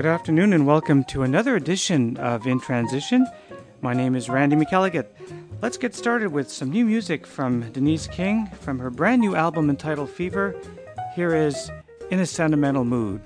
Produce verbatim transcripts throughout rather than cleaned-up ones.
Good afternoon and welcome to another edition of In Transition. My name is Randy McElligott. Let's get started with some new music from Denise King from her brand new album entitled Fever. Here is In a Sentimental Mood.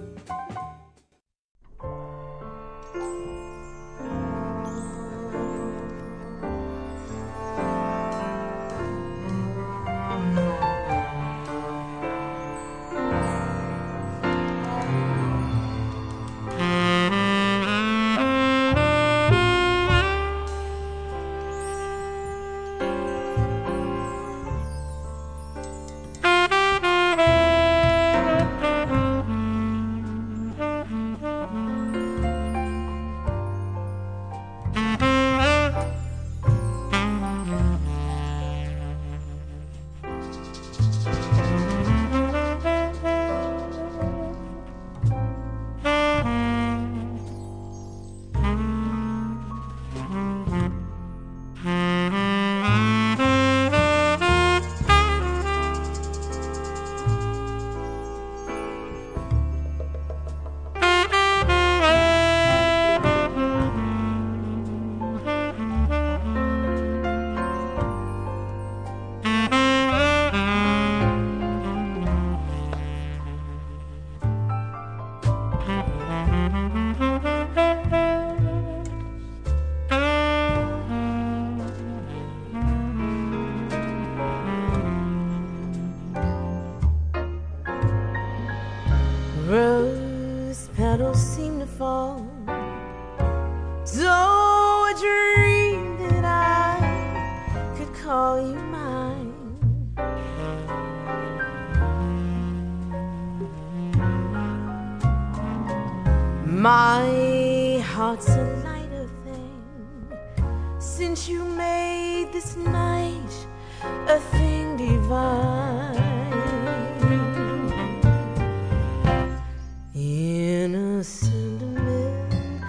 Rose petals seem to fall, so I dreamed that I could call you mine. My heart's a lighter thing since you made this night a thing divine. In a sentimental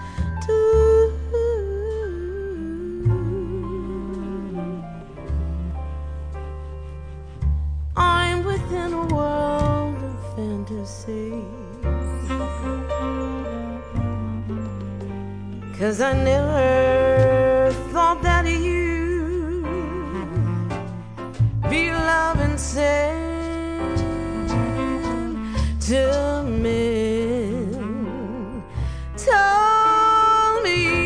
I'm within a world of fantasy, 'cause I never thought that you'd be loving sentimental. Tell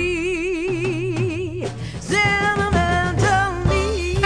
me, sentimental me.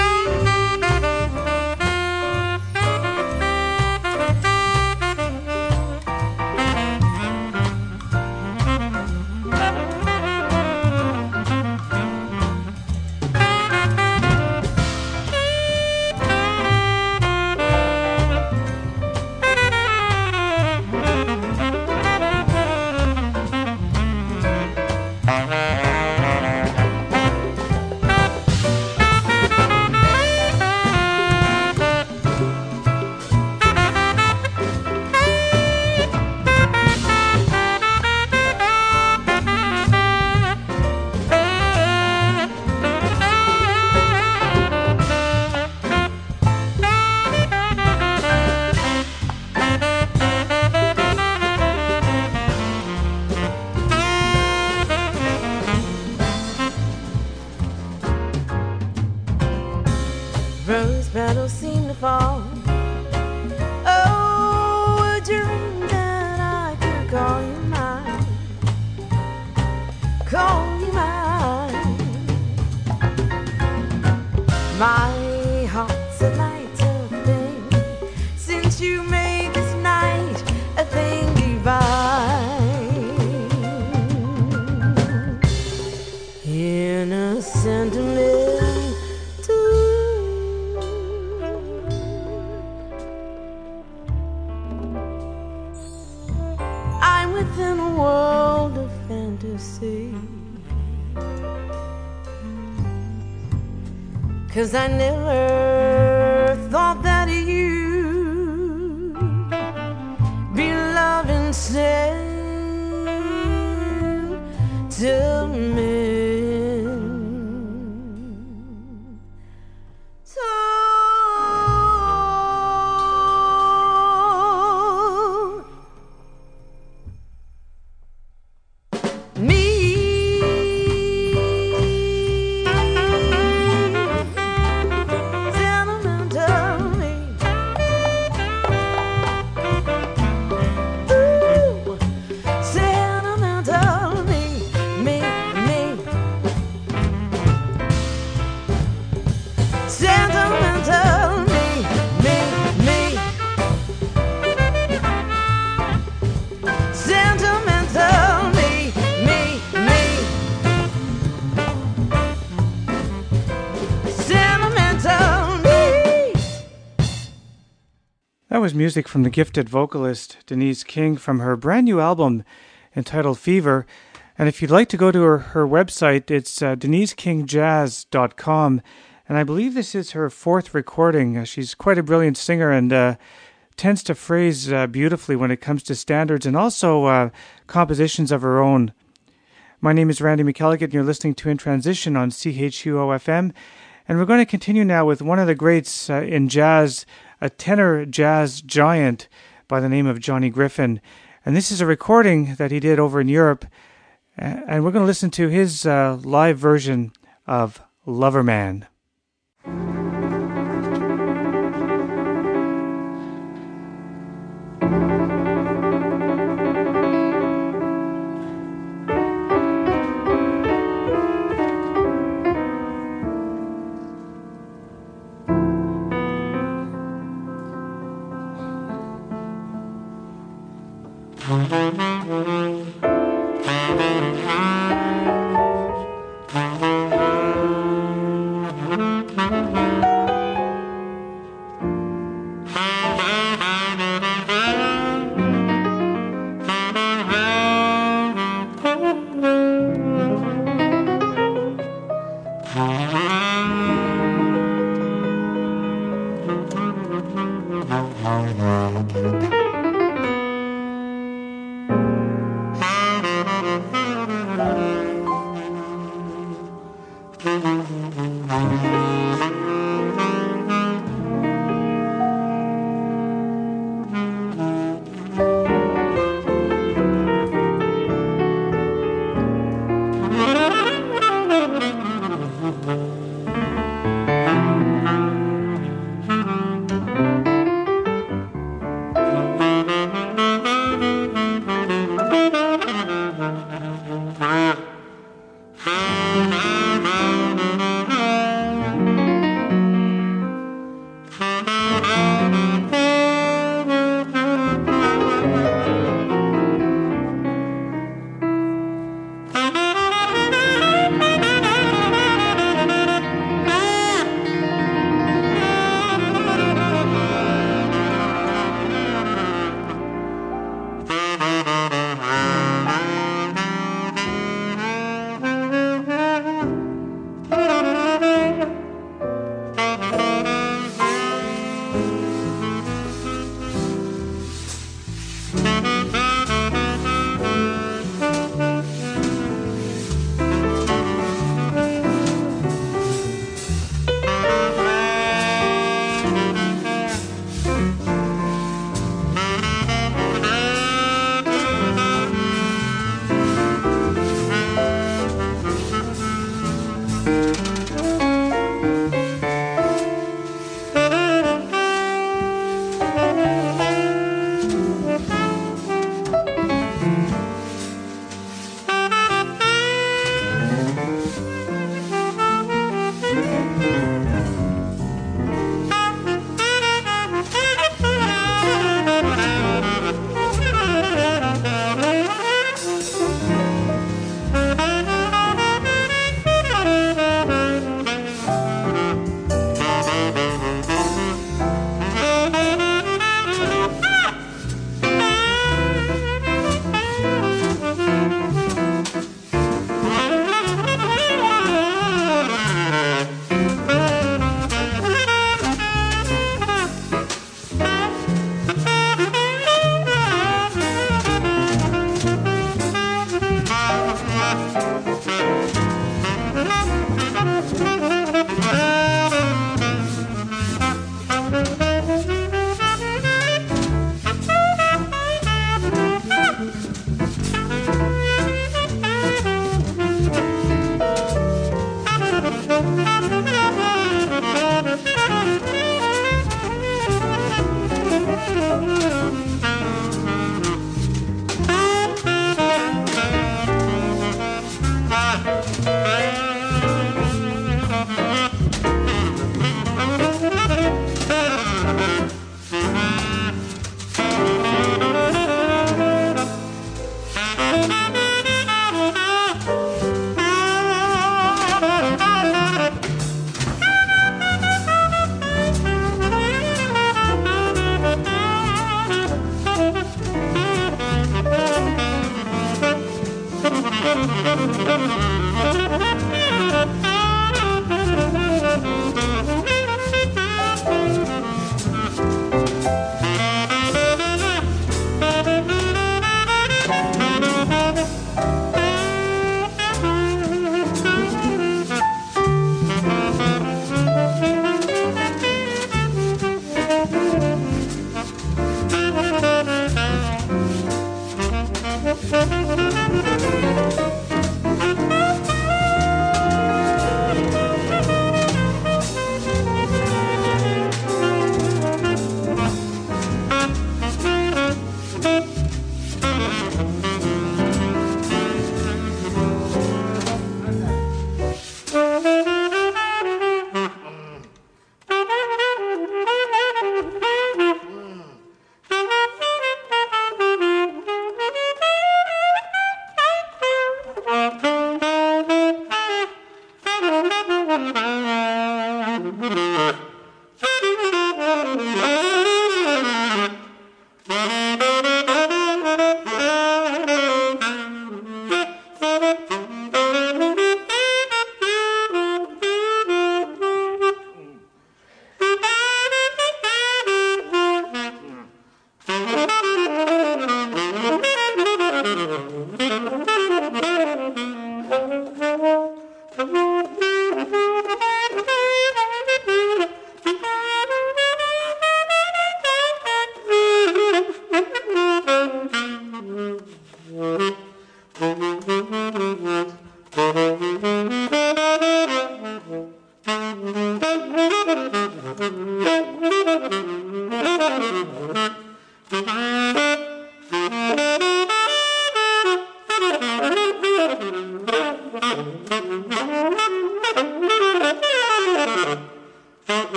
Rose petals seem to fall. Oh, a dream that I could call you mine, call you mine. My heart's a lighter thing since you made this night a thing divine. In a sentimental within a world of fantasy, 'cause I never thought that you'd be loving sentimental. was music from the gifted vocalist Denise King from her brand new album entitled Fever. And if you'd like to go to her, her website, it's uh, denise king jazz dot com. And I believe this is her fourth recording. Uh, she's quite a brilliant singer and uh, tends to phrase uh, beautifully when it comes to standards and also uh, compositions of her own. My name is Randy McElligott, and you're listening to In Transition on C H U O F M. And we're going to continue now with one of the greats uh, in jazz, a tenor jazz giant by the name of Johnny Griffin. And this is a recording that he did over in Europe. And we're going to listen to his uh, live version of Loverman. Thank you.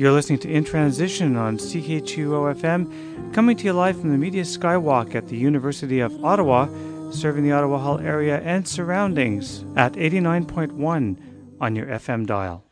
You're listening to In Transition on C H U O F M, coming to you live from the Media Skywalk at the University of Ottawa, serving the Ottawa Hall area and surroundings at eighty-nine point one on your F M dial.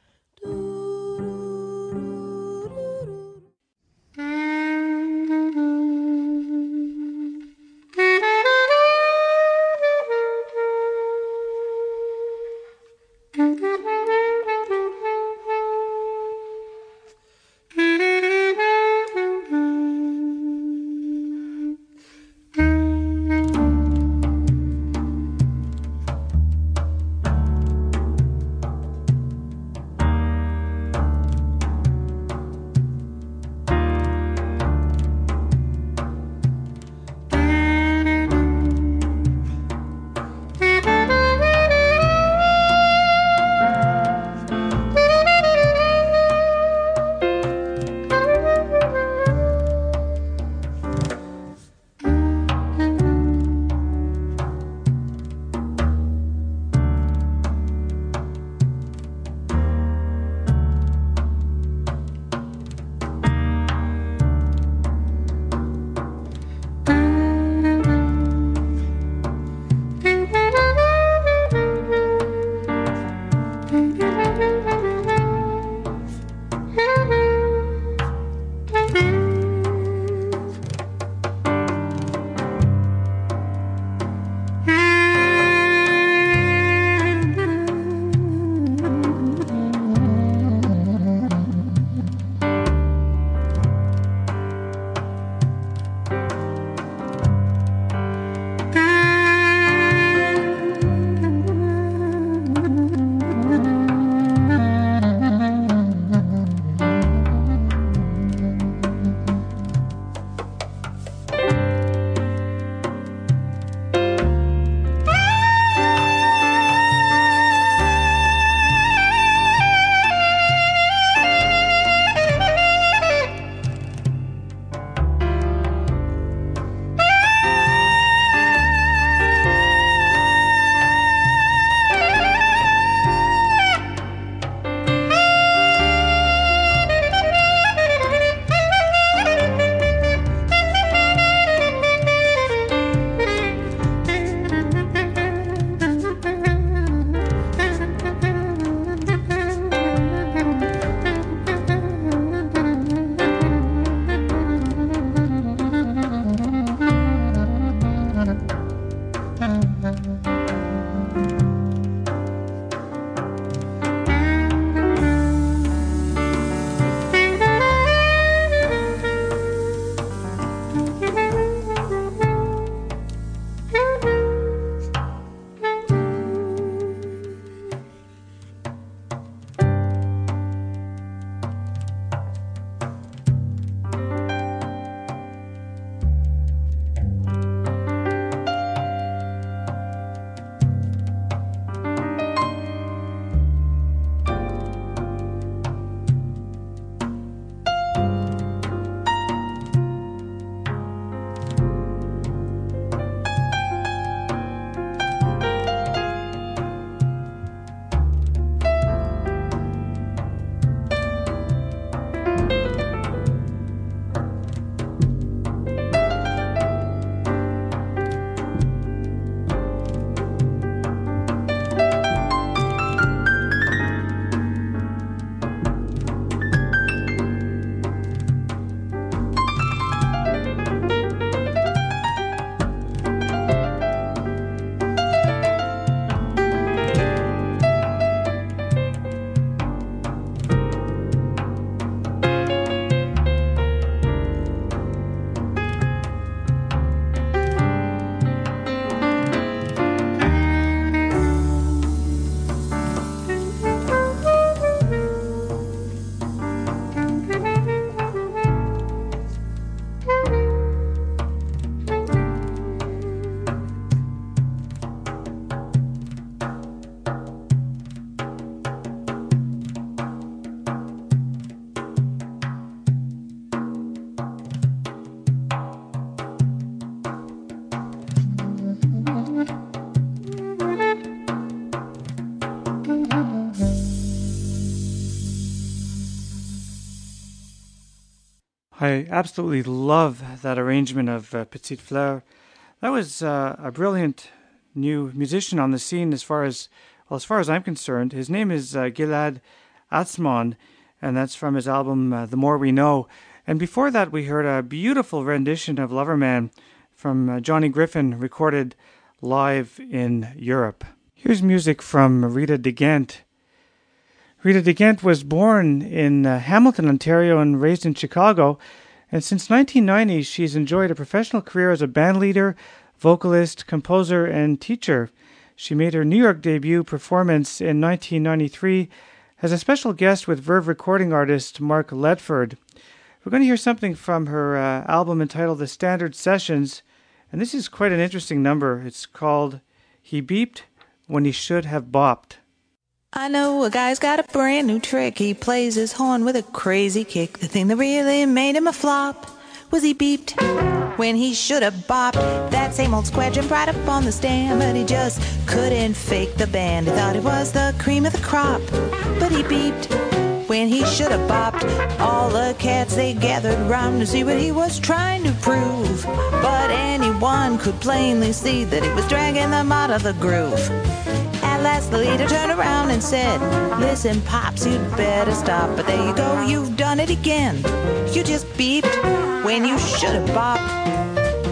I absolutely love that arrangement of uh, Petite Fleur. That was uh, a brilliant new musician on the scene as far as, well, as far as I'm concerned. His name is uh, Gilad Atzmon, and that's from his album uh, The More We Know. And before that, we heard a beautiful rendition of Loverman from uh, Johnny Griffin, recorded live in Europe. Here's music from Rita DeGant. Rita DeGant was born in uh, Hamilton, Ontario, and raised in Chicago. And since nineteen ninety, she's enjoyed a professional career as a bandleader, vocalist, composer, and teacher. She made her New York debut performance in nineteen ninety-three as a special guest with Verve recording artist Mark Ledford. We're going to hear something from her uh, album entitled The Standard Sessions, and this is quite an interesting number. It's called He Beeped When He Should Have Bopped. I know a guy's got a brand new trick. He plays his horn with a crazy kick. The thing that really made him a flop was he beeped when he should have bopped. That same old squadron right up on the stand, but he just couldn't fake the band. He thought he was the cream of the crop, but he beeped when he should have bopped. All the cats, they gathered round to see what he was trying to prove, but anyone could plainly see that he was dragging them out of the groove. At last the leader turned around and said, "Listen, Pops, you'd better stop." But there you go, you've done it again. You just beeped when you should have bopped.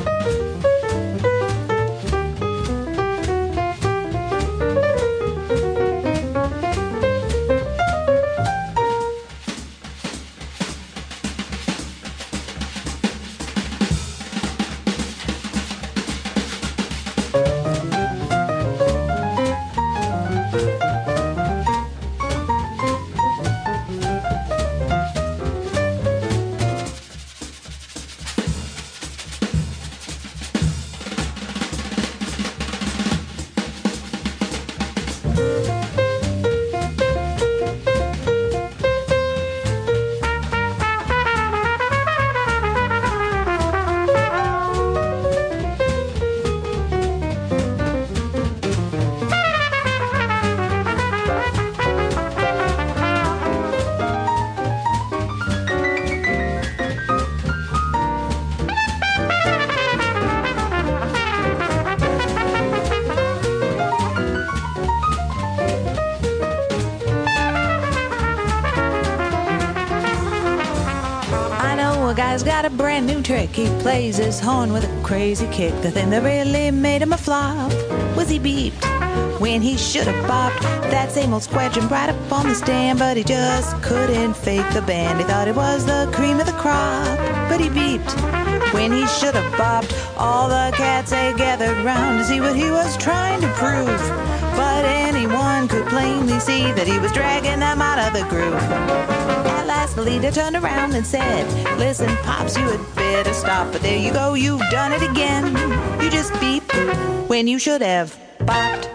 Guy's got a brand new trick. He plays his horn with a crazy kick. The thing that really made him a flop was he beeped when he should have bopped. That same old squadron right up on the stand, but he just couldn't fake the band. He thought it was the cream of the crop, but he beeped when he should have bopped. All the cats, they gathered round to see what he was trying to prove, but anyone could plainly see that he was dragging them out of the groove. At last the leader turned around and said, "Listen, Pops, you had better stop." But there you go, you've done it again. You just beeped when you should have bopped.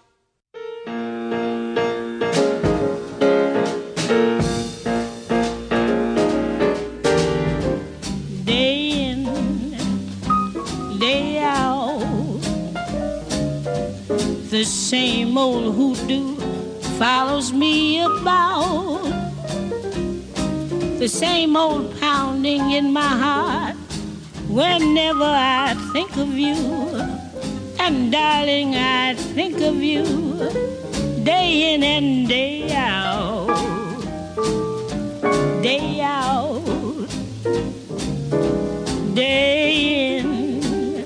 Day in, day out, the same old hoodoo follows me about. The same old pounding in my heart whenever I think of you. And darling, I think of you day in and day out. Day out, day in.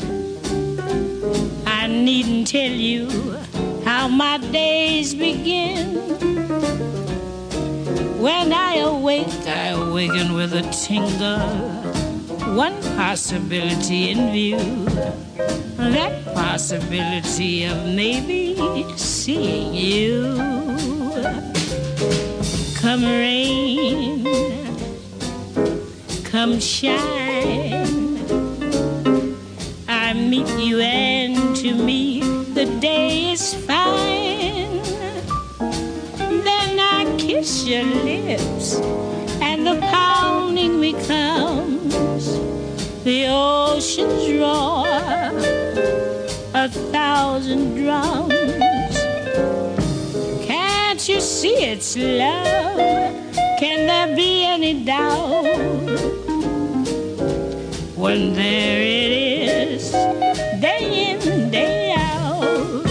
I needn't tell you how my days begin. When I awake, I awaken with a tingle, one possibility in view, that possibility of maybe seeing you. Come rain, come shine, I meet you and to me the day is fine. Then I kiss your lips and the pounding becomes the ocean's roar, a thousand drums. Can't you see it's love? Can there be any doubt? when there it is, day in, day out.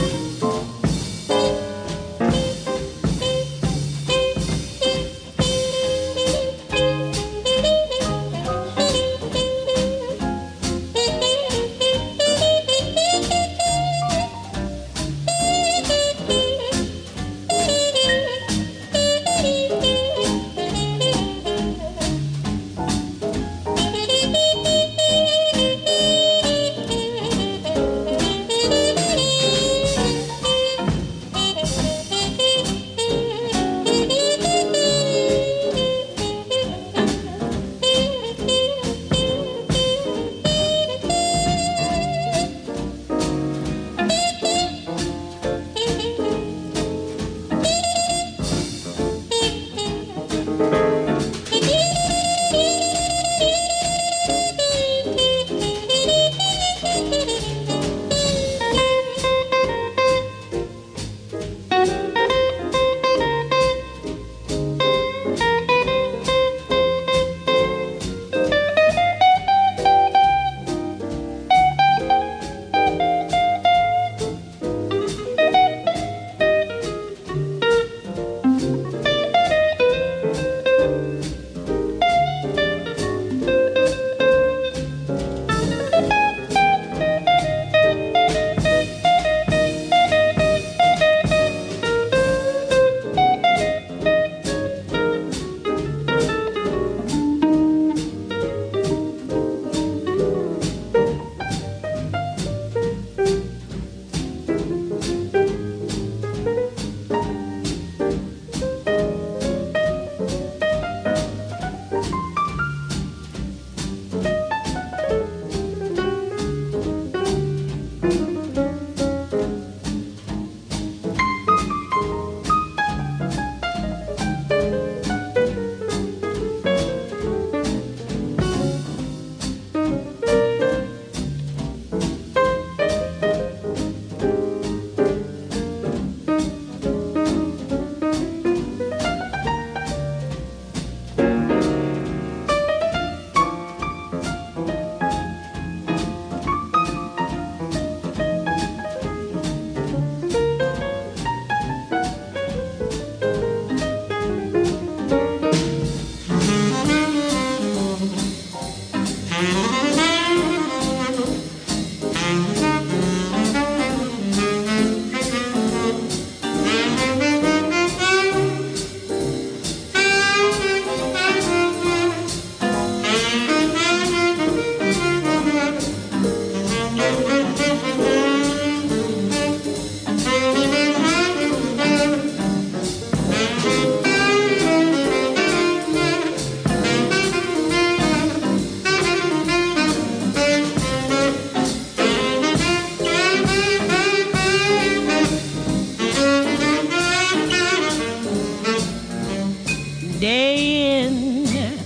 Day in,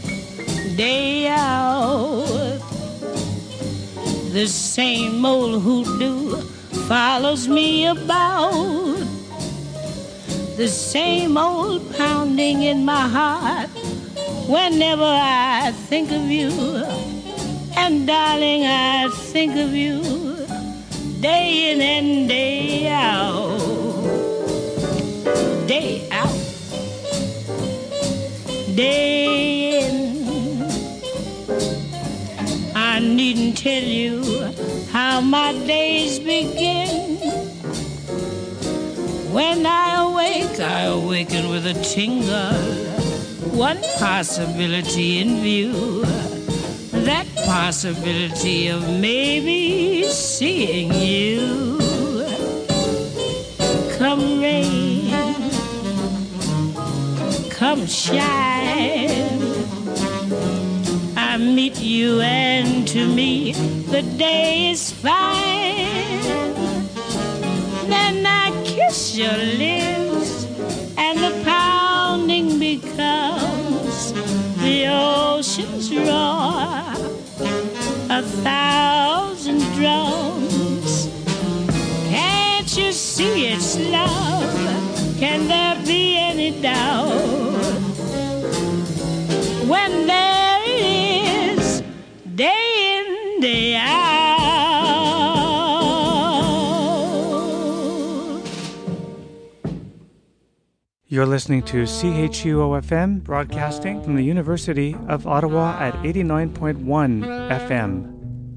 day out, the same old hoodoo follows me about. The same old pounding in my heart whenever I think of you. And darling, I think of you day in and day out. Day out. Day in. I needn't tell you how my days begin. When I awake, I awaken with a tingle. One possibility in view, that possibility of maybe seeing you. Come rain, come shine, I meet you and to me the day is fine. Then I kiss your lips and the pounding becomes the ocean's roar, a thousand drums. Can't you see it's love? Can there be any doubt? When there it is, day in, day out. You're listening to C H U O F M, broadcasting from the University of Ottawa at eighty-nine point one F M.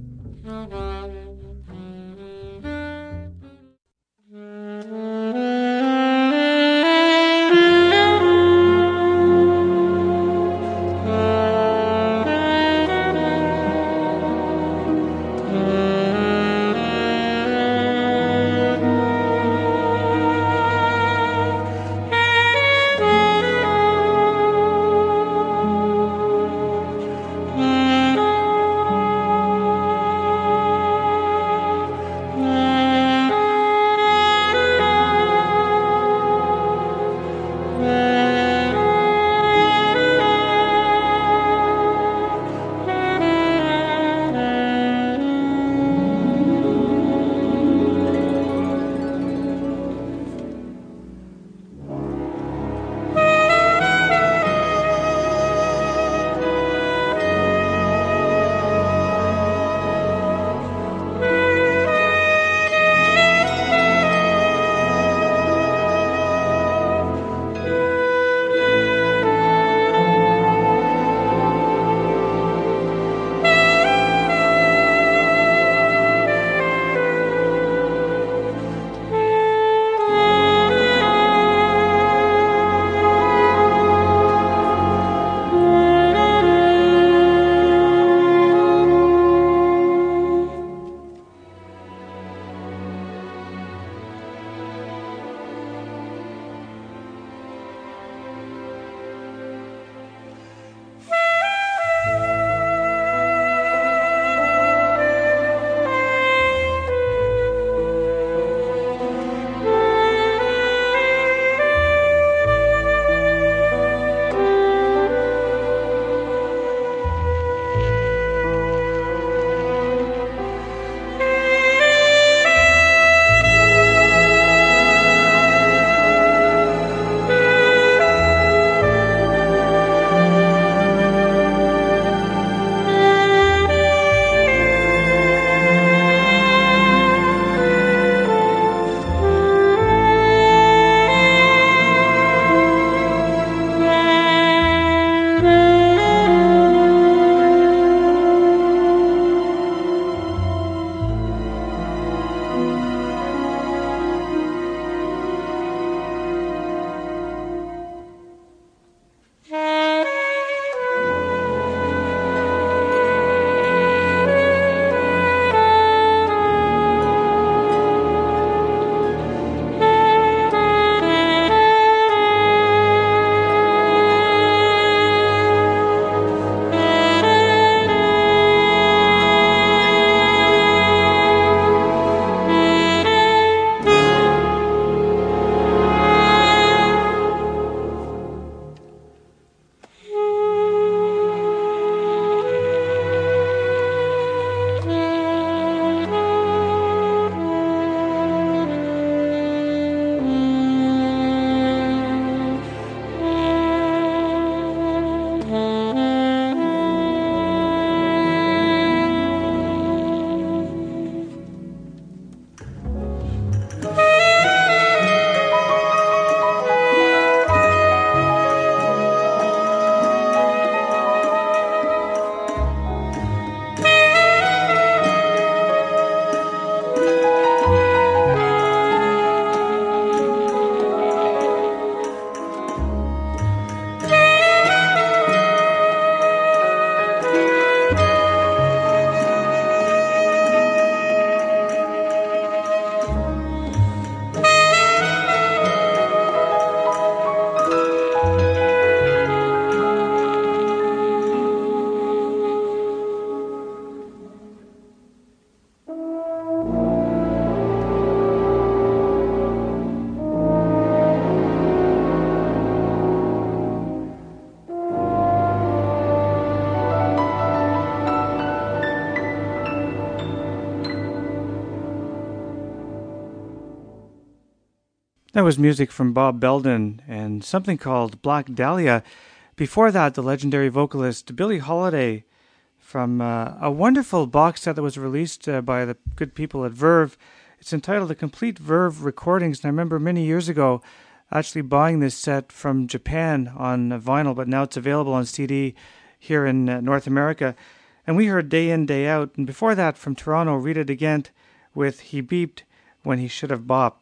That was music from Bob Belden and something called Black Dahlia. Before that, the legendary vocalist Billie Holiday from uh, a wonderful box set that was released uh, by the good people at Verve. It's entitled The Complete Verve Recordings, and I remember many years ago actually buying this set from Japan on vinyl, but now it's available on C D here in uh, North America. And we heard Day In, Day Out, and before that from Toronto, Rita DeGent with He Beeped When He Should Have Bopped.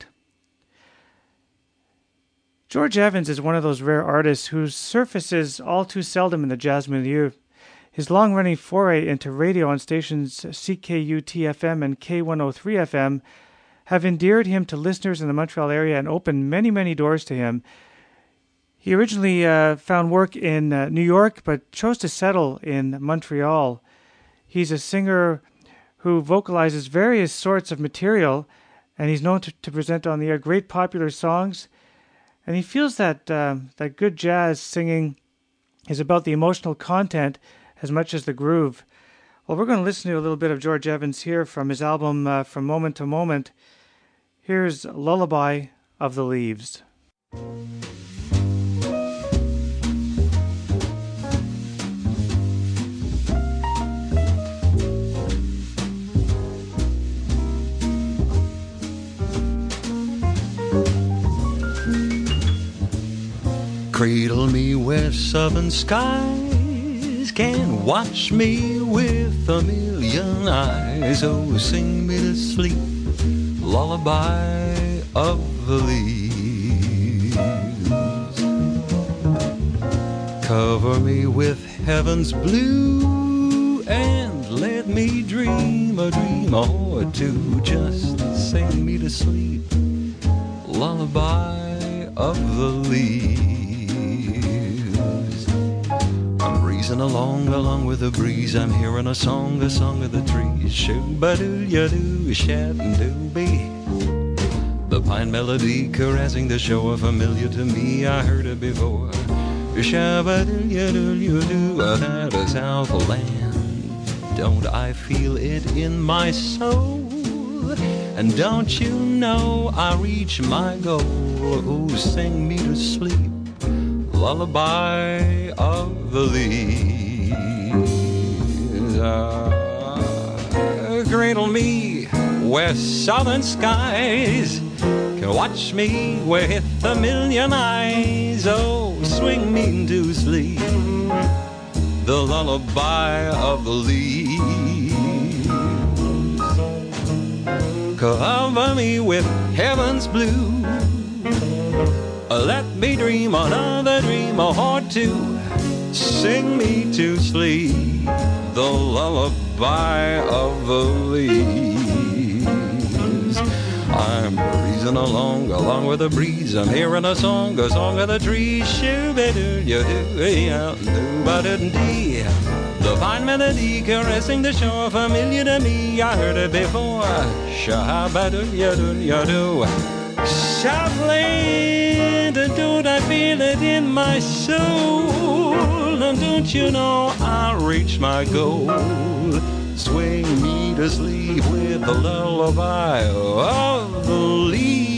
George Evans is one of those rare artists who surfaces all too seldom in the jazz milieu. His long-running foray into radio on stations C K U T F M and K one oh three F M have endeared him to listeners in the Montreal area and opened many, many doors to him. He originally uh, found work in uh, New York, but chose to settle in Montreal. He's a singer who vocalizes various sorts of material, and he's known to, to present on the air great popular songs. And he feels that uh, that good jazz singing is about the emotional content as much as the groove. Well, we're going to listen to a little bit of George Evans here from his album uh, From Moment to Moment. Here's Lullaby of the Leaves. Cradle me where southern skies can watch me with a million eyes. Oh, sing me to sleep, lullaby of the leaves. Cover me with heaven's blue and let me dream a dream or two. Just sing me to sleep, lullaby of the leaves. Along, along with the breeze, I'm hearing a song, a song of the trees. Shoo-ba-doo-ya-doo, shat-doo-bee. The pine melody caressing the shore, familiar to me, I heard it before. Shabba-doo-ya-doo-ya-doo, that is Southland. Don't I feel it in my soul? And don't you know I reach my goal? Oh, sing me to sleep, lullaby of the leaves. Ah, cradle me where southern skies can watch me with a million eyes. Oh, swing me to sleep, the lullaby of the leaves. Cover me with heaven's blue, let me dream another dream or two. Sing me to sleep, the lullaby of the leaves. I'm breezing along, along with the breeze. I'm hearing a song, a song of the trees. Shoo-ba-doo-ya-doo-ya-doo-ba-doo-dee. The fine melody caressing the shore, familiar to me, I heard it before. Sha-ba-doo-ya-doo-ya-doo. Southland, don't I feel it in my soul? And don't you know I reach my goal? Swing me to sleep with the lullaby of the leaves.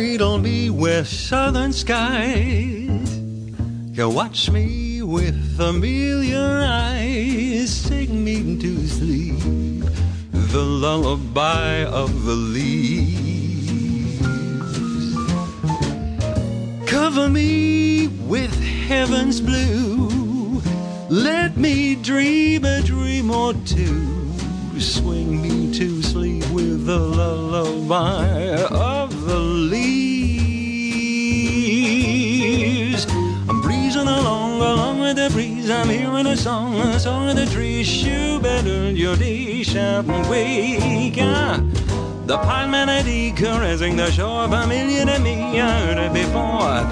cradle me with southern skies, can watch me with a million eyes, sing me to sleep the lullaby of the leaves. Cover me with heaven's blue, let me dream a dream or two, swing me to sleep with the lullaby of the leaves. I'm breezing along, along with the breeze, I'm hearing a song, a song of the trees. You better your day, shout and wake. Ah, the pine melody caressing the shore of a million and me, I heard it before.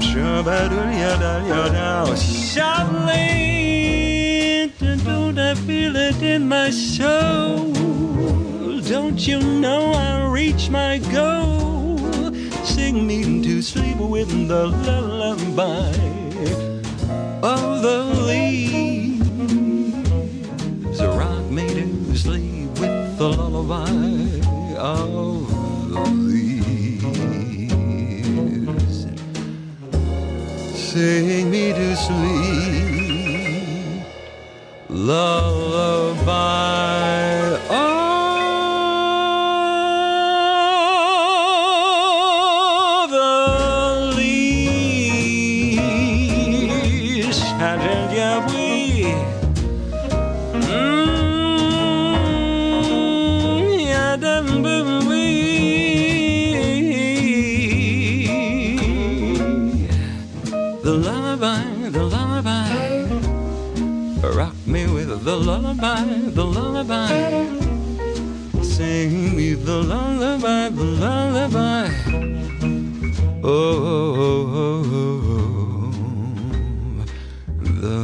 Softly, don't I feel it in my soul? Don't you know I reach my goal? Sing me to sleep with the lullaby of the leaves. Rock me to sleep with the lullaby of the leaves. Sing me to sleep, lullaby of the lullaby, the lullaby. Sing me the lullaby, the lullaby. Oh, oh, oh, oh, oh. The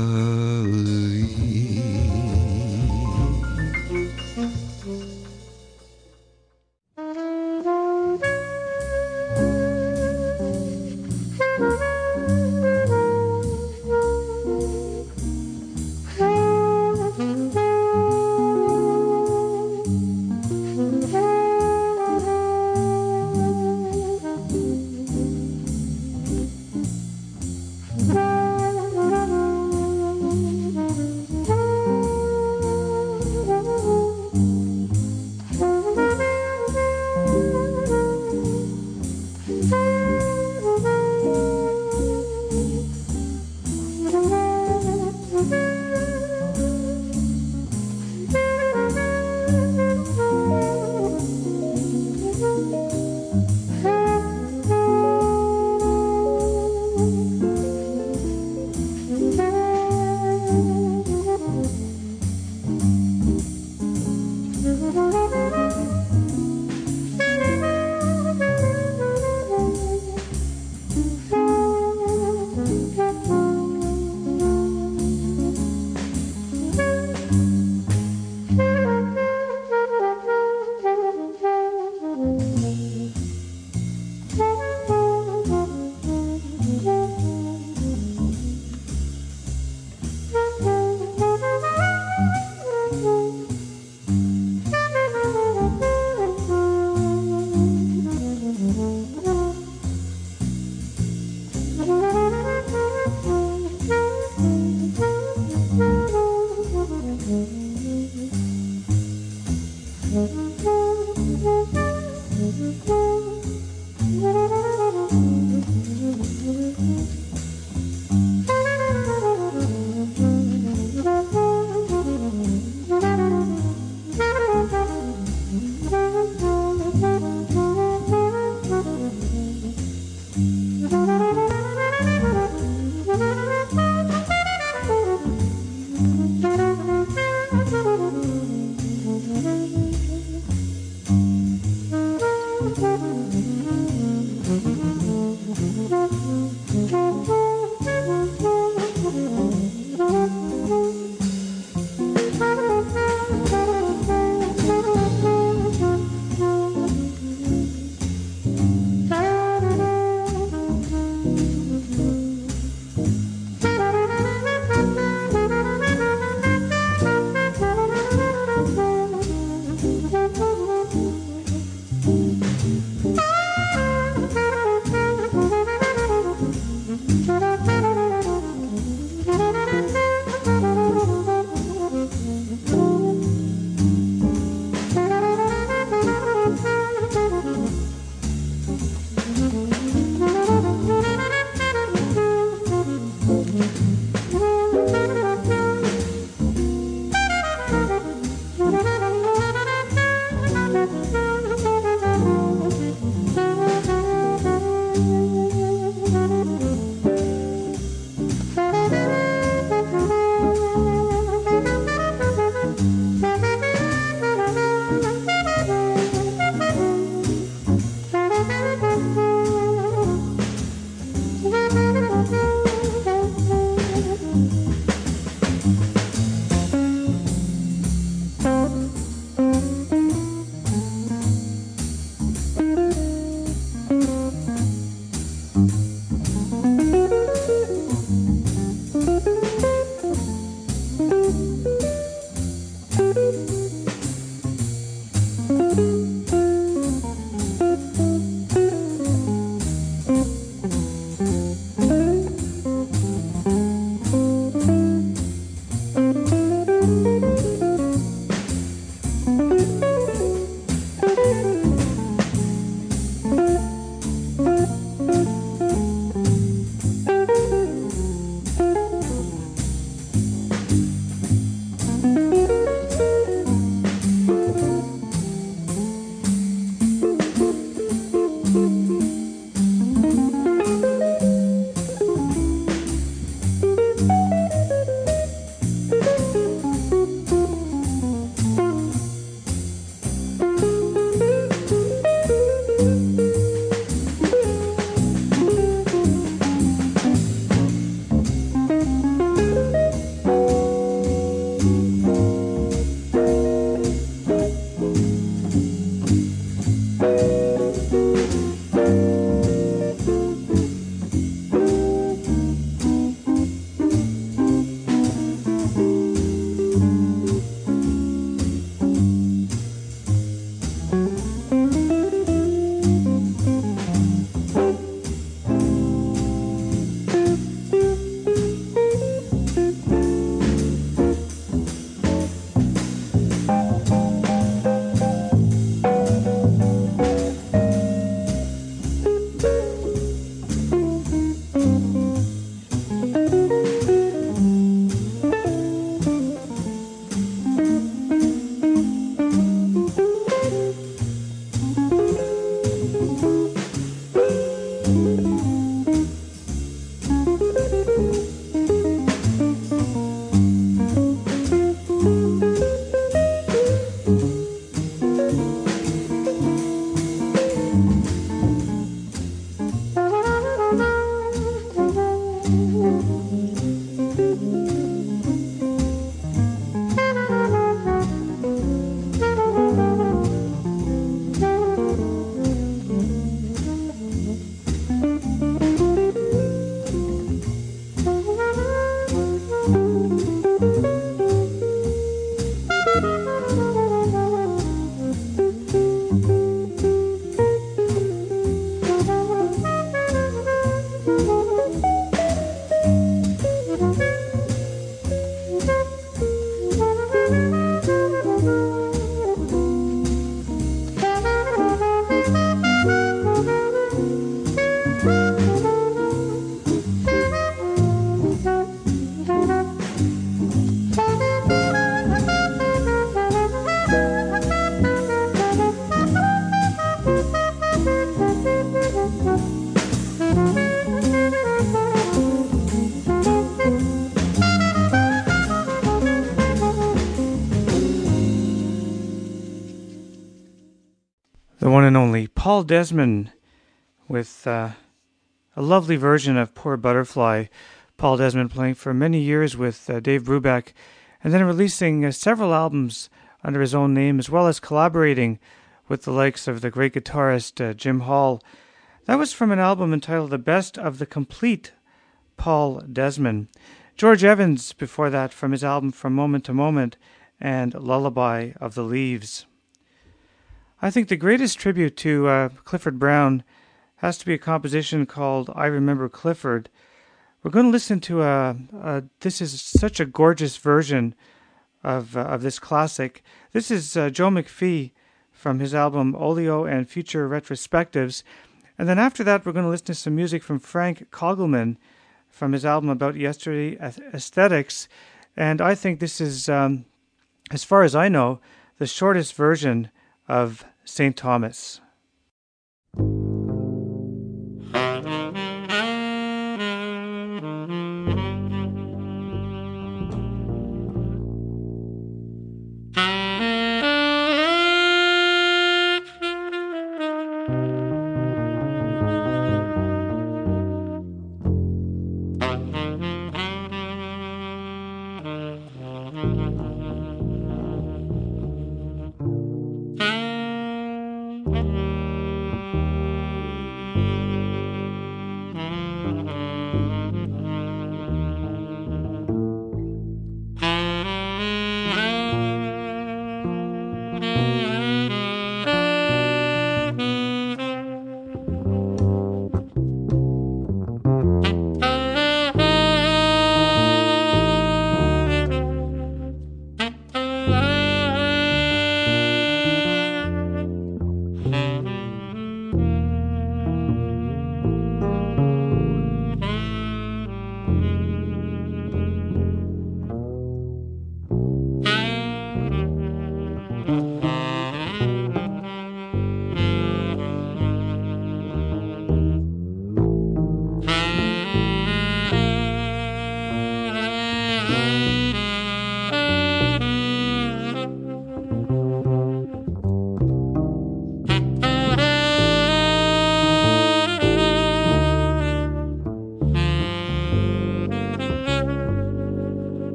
Paul Desmond with uh, a lovely version of Poor Butterfly. Paul Desmond playing for many years with uh, Dave Brubeck, and then releasing uh, several albums under his own name, as well as collaborating with the likes of the great guitarist uh, Jim Hall. That was from an album entitled The Best of the Complete Paul Desmond. George Evans before that from his album From Moment to Moment and Lullaby of the Leaves. I think the greatest tribute to uh, Clifford Brown has to be a composition called I Remember Clifford. We're going to listen to a, a this is such a gorgeous version of uh, of this classic. This is uh, Joe McPhee from his album Oleo and Future Retrospectives. And then after that, we're going to listen to some music from Frank Kogelman from his album About Yesterday Aesthetics. And I think this is, um, as far as I know, the shortest version of Saint Thomas.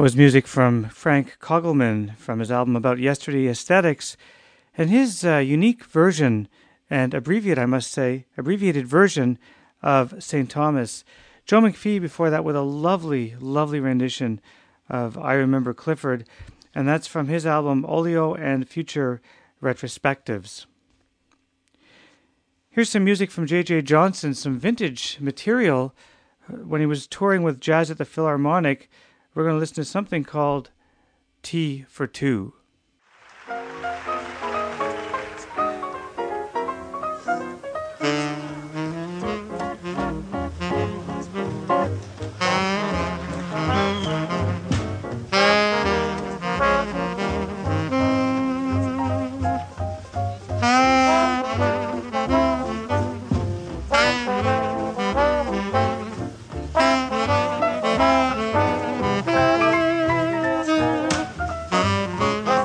was music from Frank Kogelman from his album About Yesterday Aesthetics, and his uh, unique version, and abbreviated, I must say, abbreviated version of Saint Thomas. Joe McPhee before that with a lovely, lovely rendition of I Remember Clifford, and that's from his album Oleo and Future Retrospectives. Here's some music from J J Johnson, some vintage material when he was touring with Jazz at the Philharmonic. We're going to listen to something called Tea for Two. Thank you.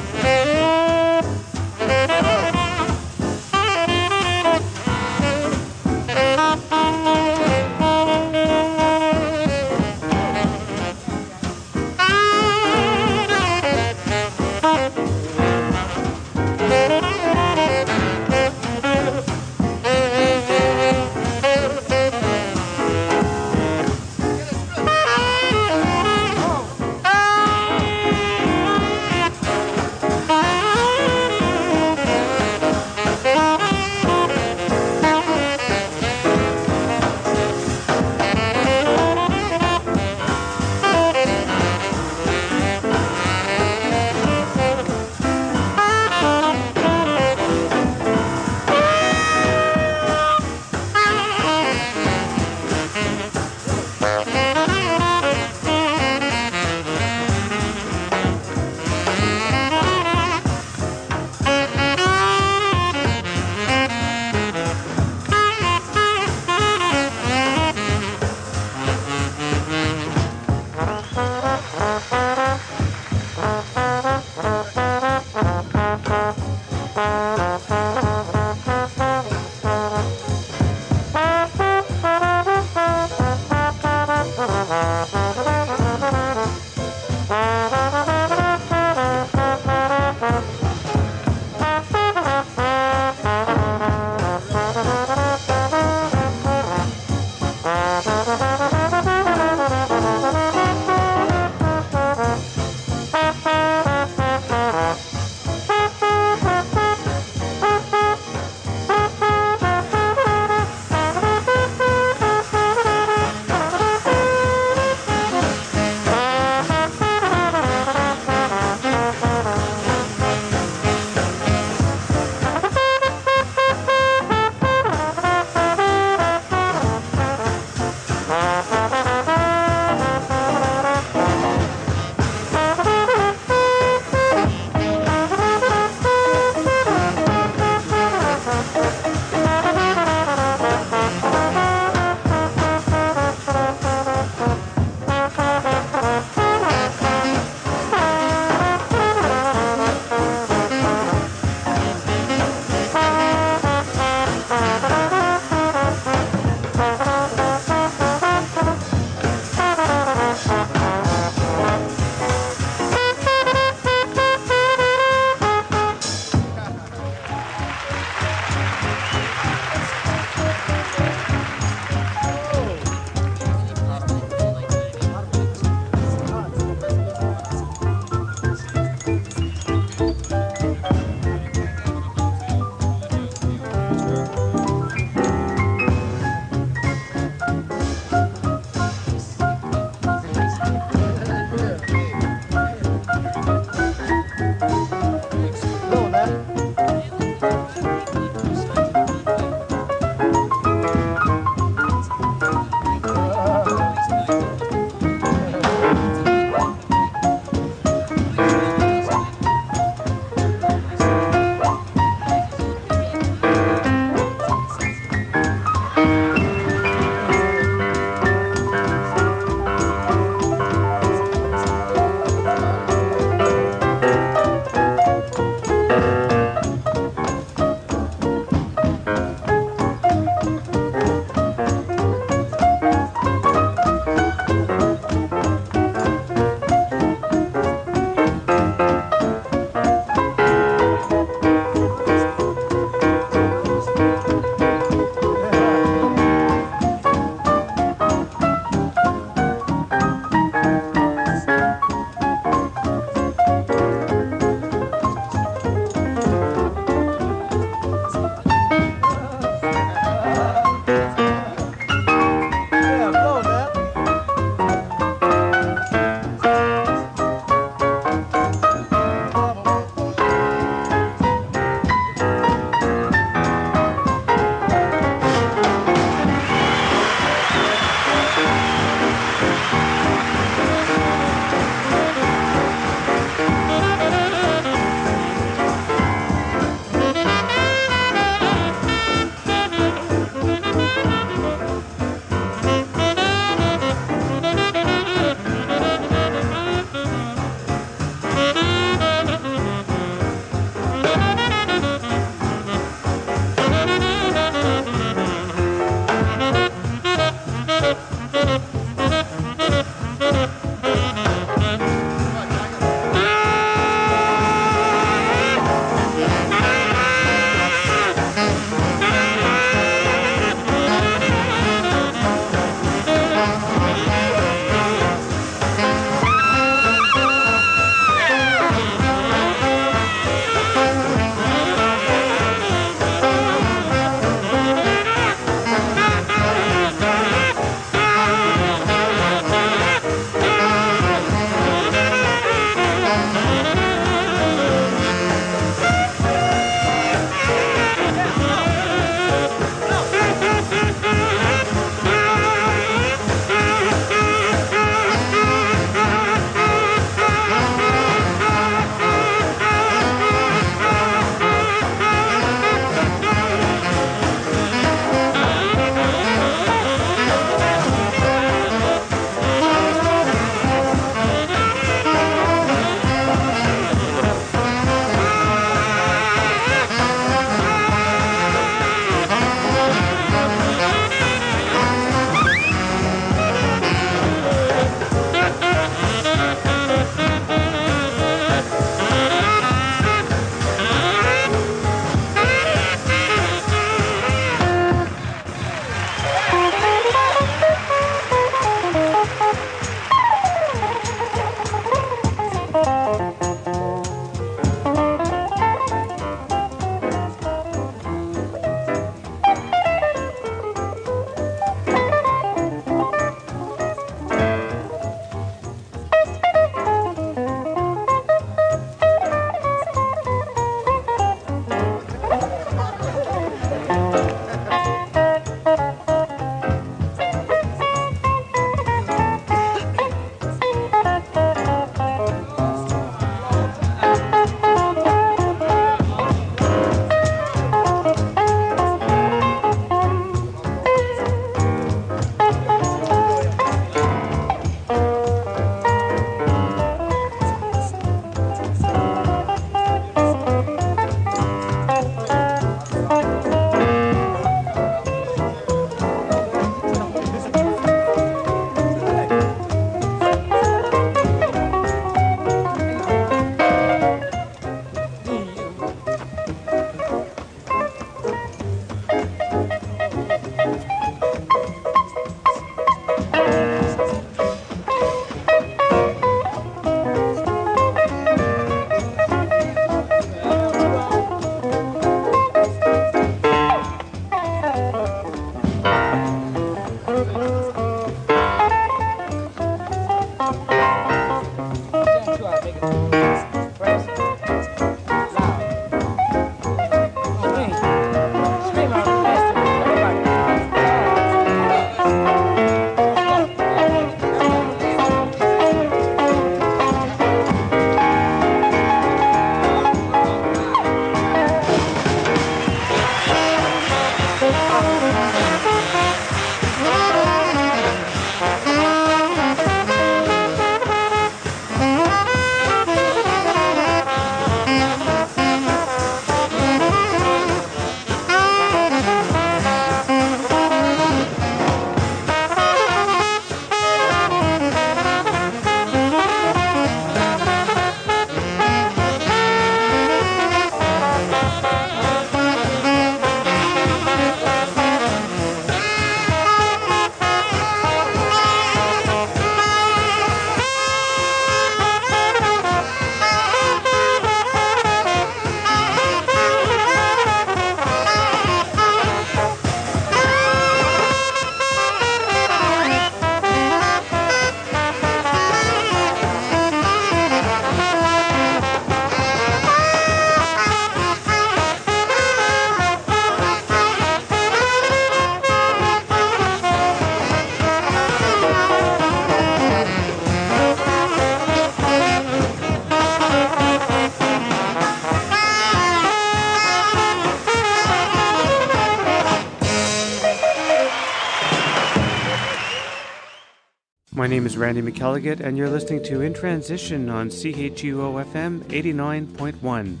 My name is Randy McElligott, and you're listening to In Transition on C H U O F M eighty-nine point one.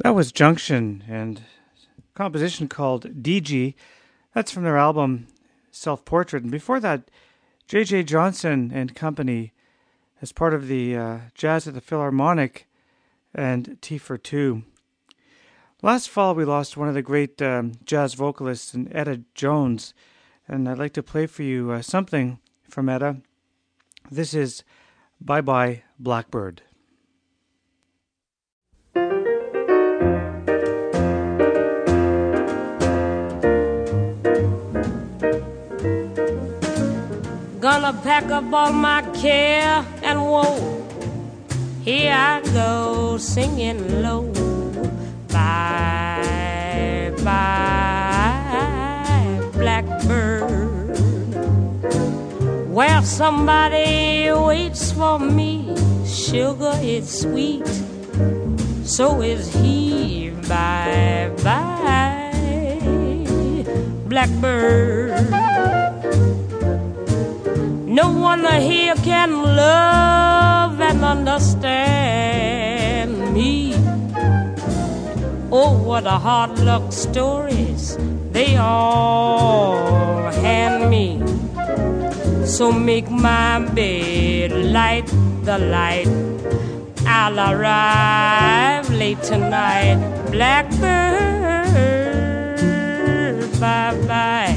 That was Junction and a composition called D G. That's from their album Self-Portrait. And before that, J J Johnson and Company as part of the uh, Jazz at the Philharmonic and Tea for Two. Last fall, we lost one of the great um, jazz vocalists, Etta Jones, and I'd like to play for you uh, something from Etta. This is Bye Bye Blackbird. Gonna pack up all my care and woe. Here I go singing low. Bye, bye, blackbird. Where somebody waits for me. Sugar is sweet, so is he. Bye, bye, blackbird. No one here can love and understand me. Oh, what a hard luck stories they all hand me. So make my bed, light the light. I'll arrive late tonight. Blackbird, bye-bye.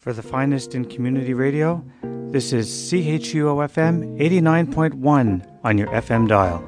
For the finest in community radio, this is C H U O F M eighty-nine point one on your F M dial.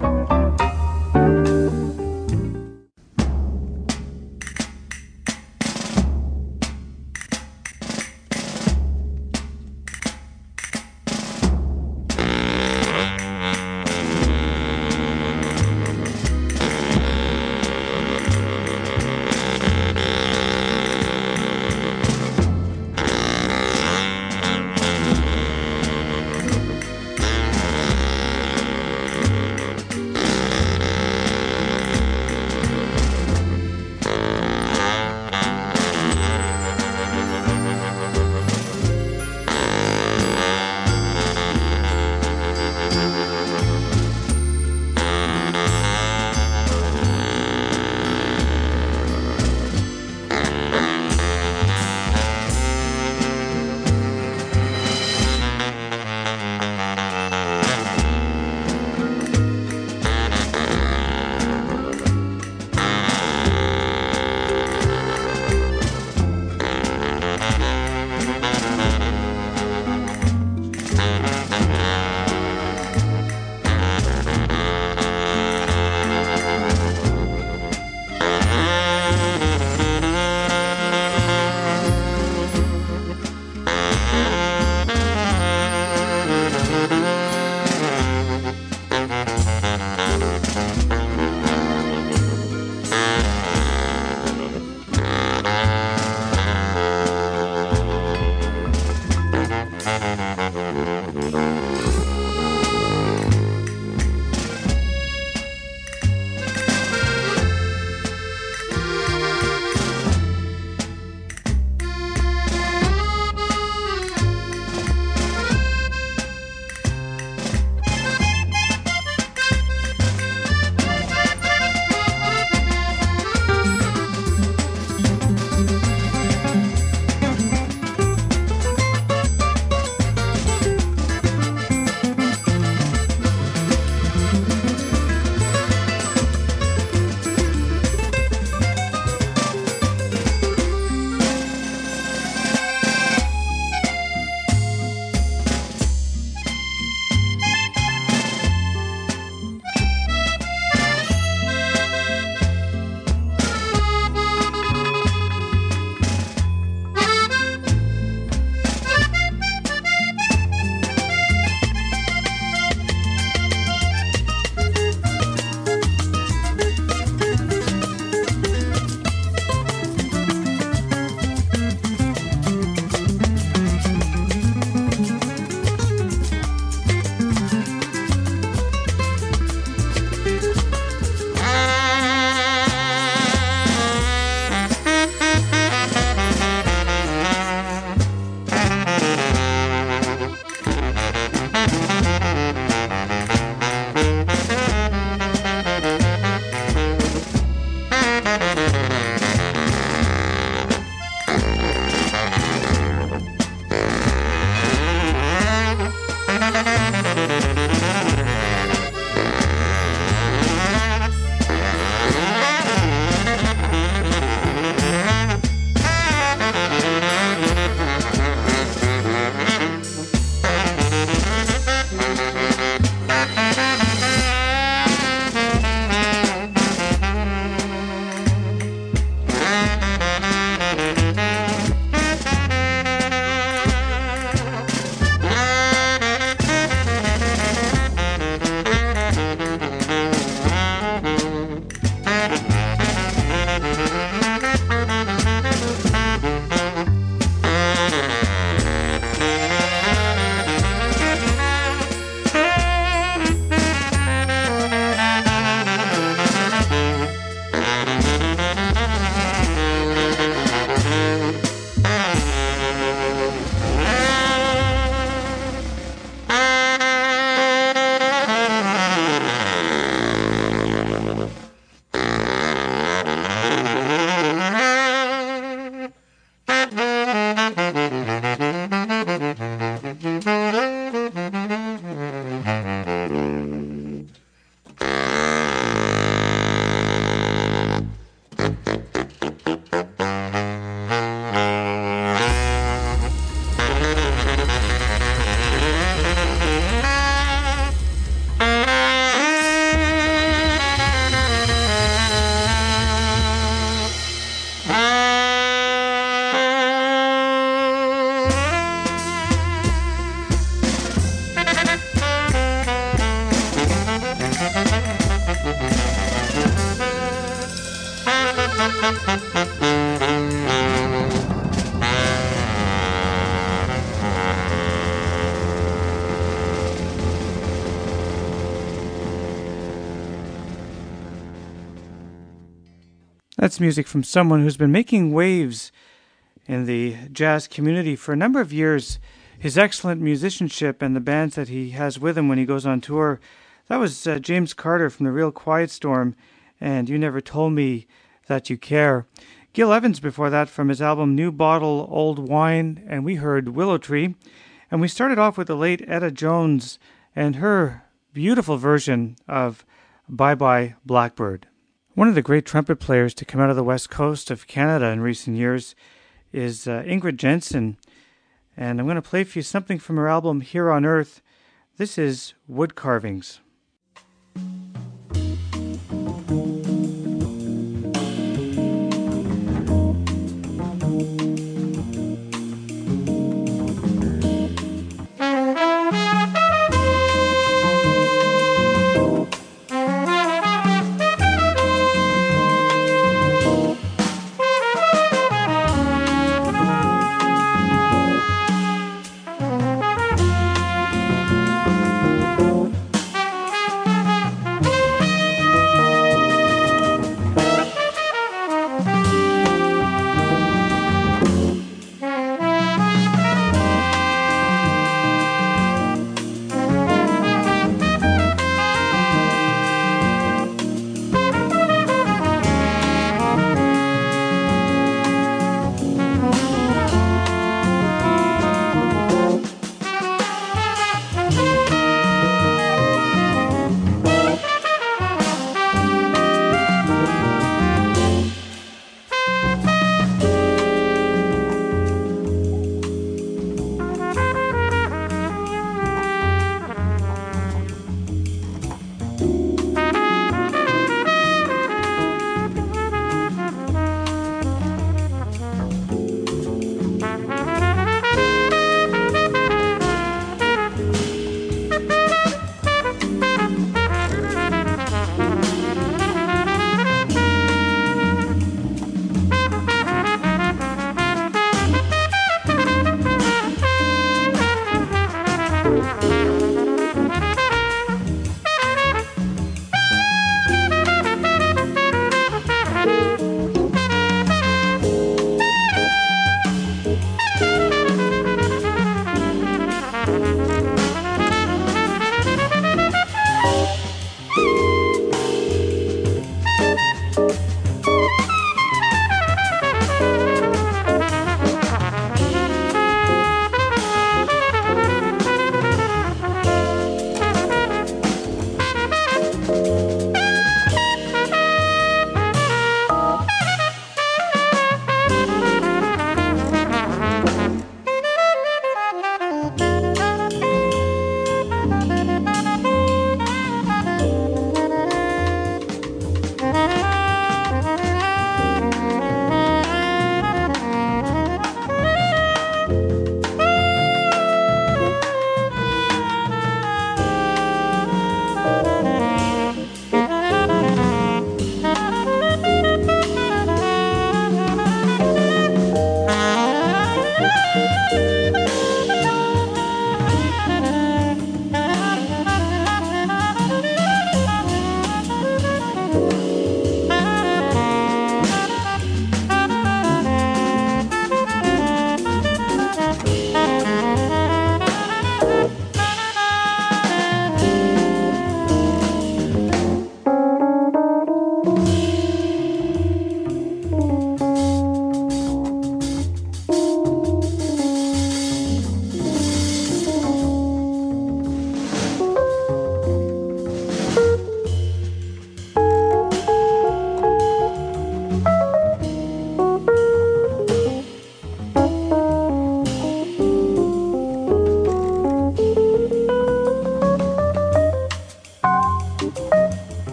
That's music from someone who's been making waves in the jazz community for a number of years. His excellent musicianship and the bands that he has with him when he goes on tour. That was uh, James Carter from The Real Quiet Storm, and You Never Told Me That You Care. Gil Evans before that from his album New Bottle, Old Wine, and we heard Willow Tree. And we started off with the late Etta Jones and her beautiful version of Bye Bye Blackbird. One of the great trumpet players to come out of the west coast of Canada in recent years is uh, Ingrid Jensen. And I'm going to play for you something from her album Here on Earth. This is Wood Carvings.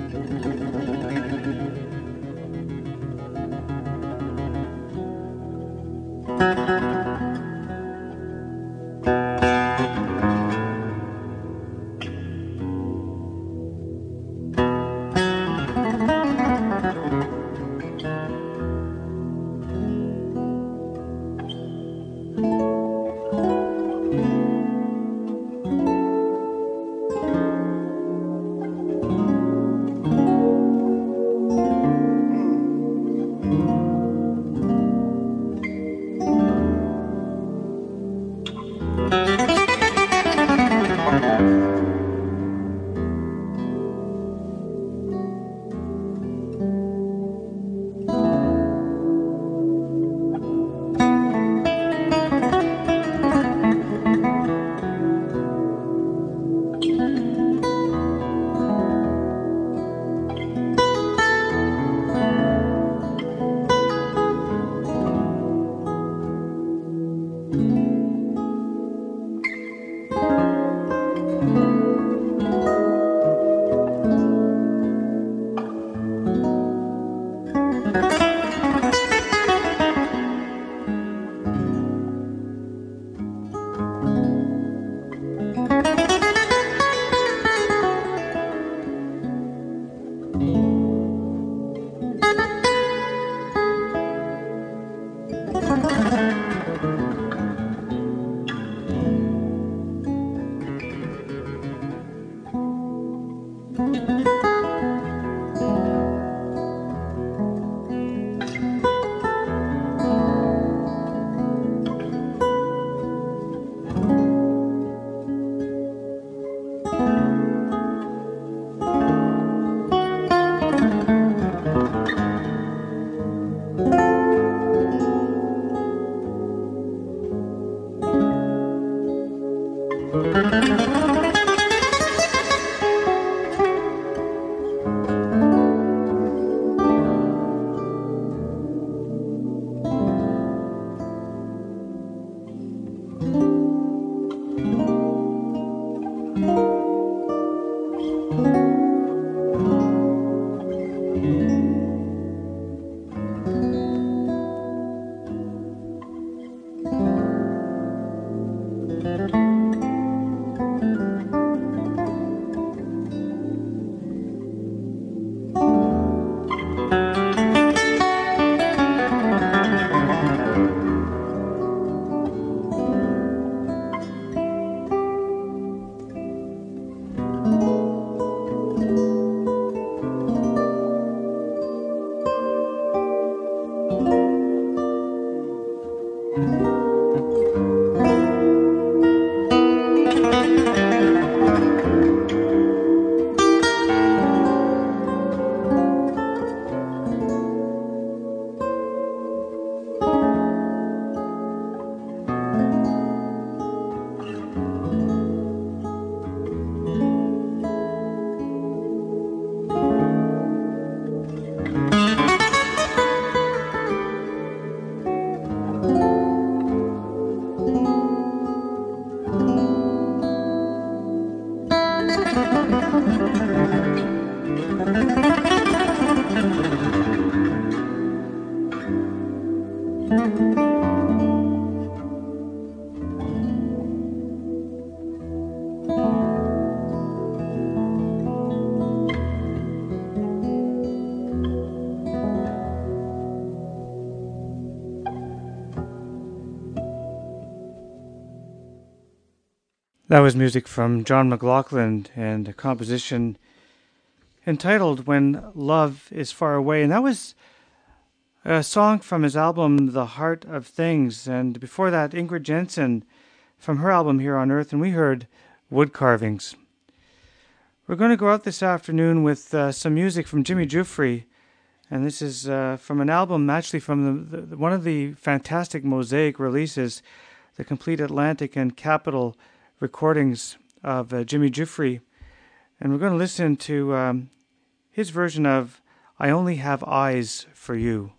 That was music from John McLaughlin and a composition entitled When Love is Far Away. And that was a song from his album The Heart of Things. And before that, Ingrid Jensen from her album Here on Earth. And we heard Wood Carvings. We're going to go out this afternoon with uh, some music from Jimmy Giuffre. And this is uh, from an album actually from the, the, one of the fantastic Mosaic releases, the complete Atlantic and Capitol recordings of uh, Jimmy Giuffre, and we're going to listen to um, his version of I Only Have Eyes for You.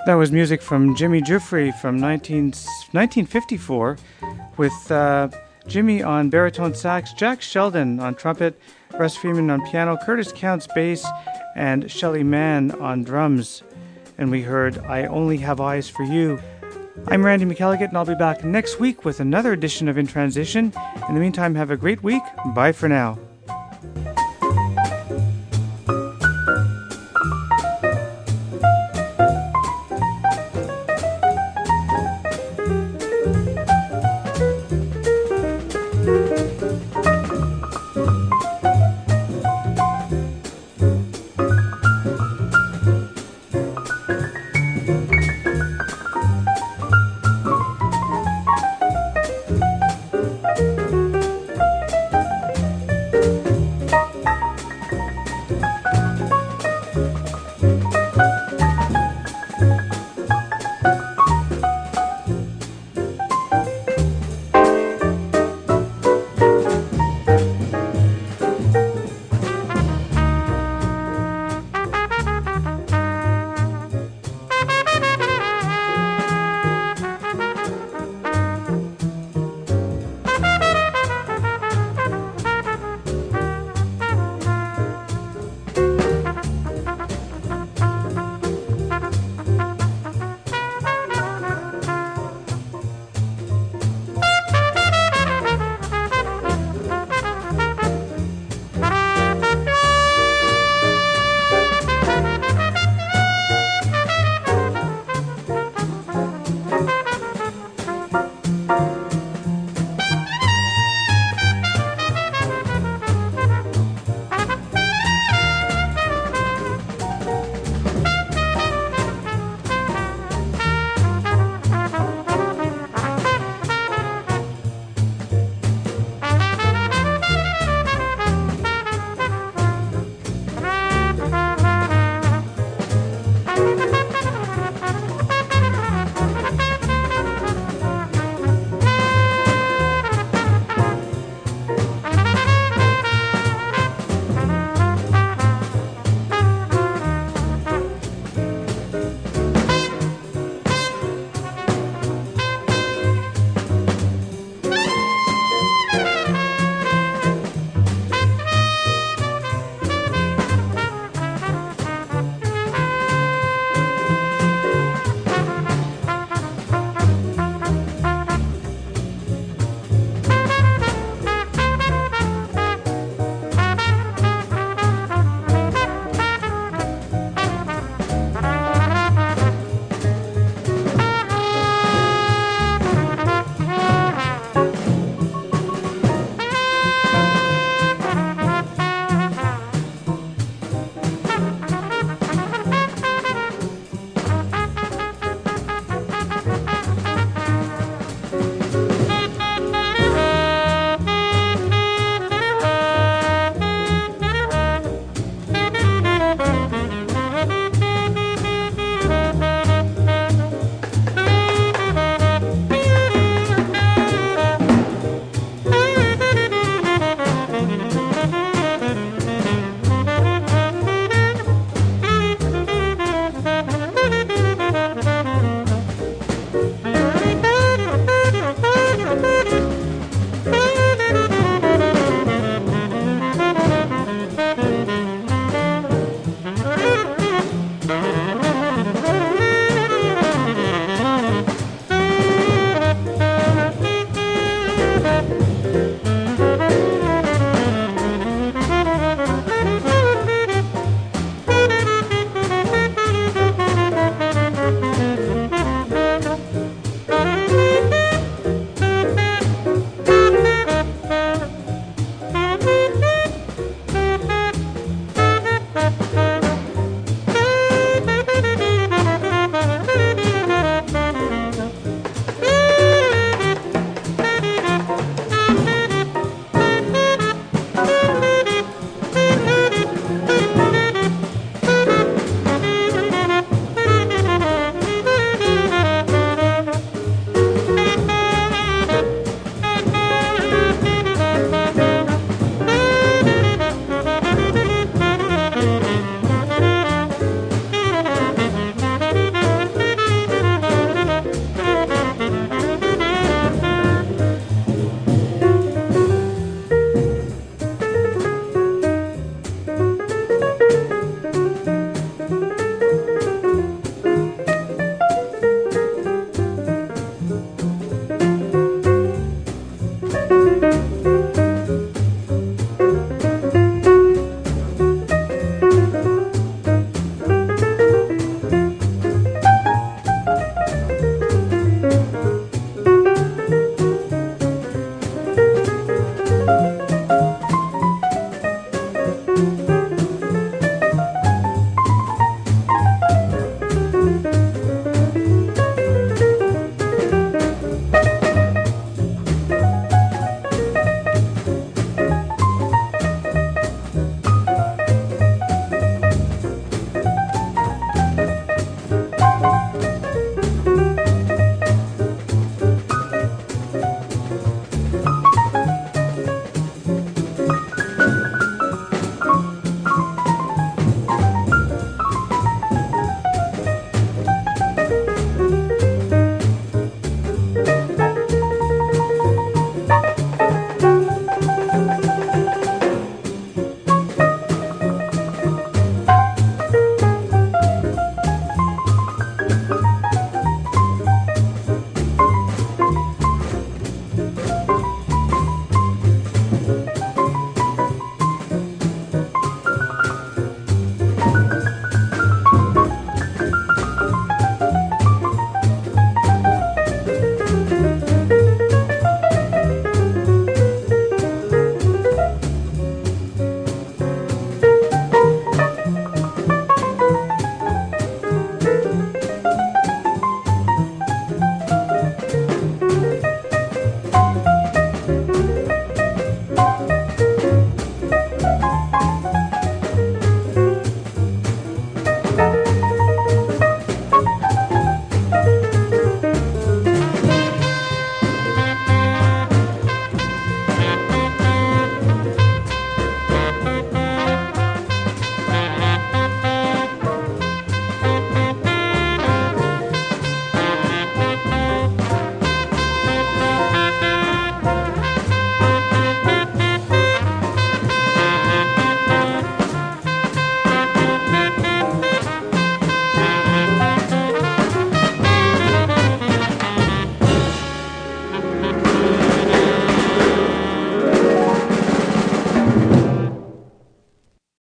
That was music from Jimmy Giuffre from nineteen, nineteen fifty-four with uh, Jimmy on baritone sax, Jack Sheldon on trumpet, Russ Freeman on piano, Curtis Counts bass, and Shelly Mann on drums. And we heard I Only Have Eyes for You. I'm Randy McElligott, and I'll be back next week with another edition of In Transition. In the meantime, have a great week. Bye for now. Thank you.